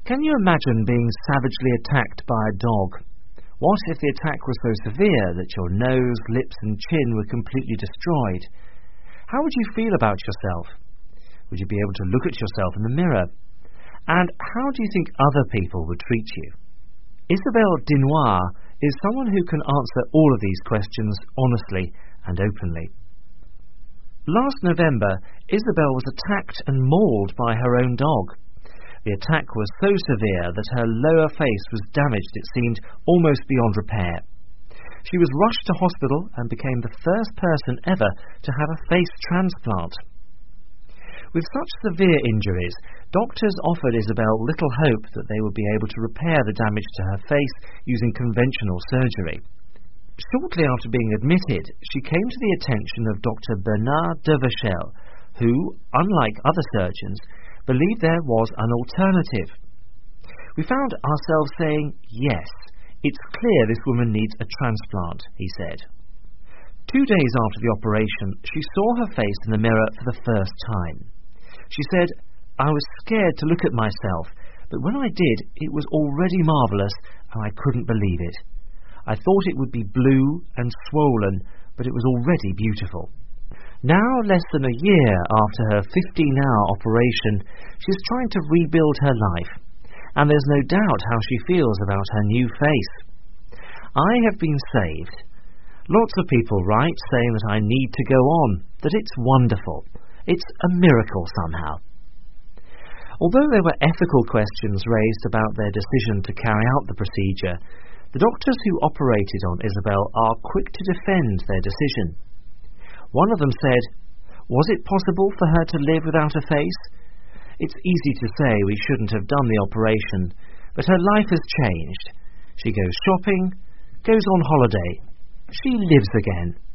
Can you imagine being savagely attacked by a dog? What if the attack was so severe that your nose, lips and chin were completely destroyed? How would you feel about yourself? Would you be able to look at yourself in the mirror? And how do you think other people would treat you? Isabelle Dinois is someone who can answer all of these questions honestly and openly. Last November, Isabelle was attacked and mauled by her own dog. The attack was so severe that her lower face was damaged, it seemed, almost beyond repair. She was rushed to hospital and became the first person ever to have a face transplant. With such severe injuries, doctors offered Isabelle little hope that they would be able to repair the damage to her face using conventional surgery. Shortly after being admitted, she came to the attention of Dr. Bernard Devachel, who, unlike other surgeons, believed there was an alternative. We found ourselves saying, yes, it's clear this woman needs a transplant, he said. 2 days after the operation, she saw her face in the mirror for the first time. She said, I was scared to look at myself, but when I did, it was already marvellous, and I couldn't believe it. I thought it would be blue and swollen, but it was already beautiful. Now, less than a year after her 15-hour operation, she's trying to rebuild her life, and there's no doubt how she feels about her new face. I have been saved. Lots of people write saying that I need to go on, that it's wonderful. It's a miracle somehow. Although there were ethical questions raised about their decision to carry out the procedure, the doctors who operated on Isabelle are quick to defend their decision. One of them said, was it possible for her to live without a face? It's easy to say we shouldn't have done the operation, but her life has changed. She goes shopping, goes on holiday. She lives again.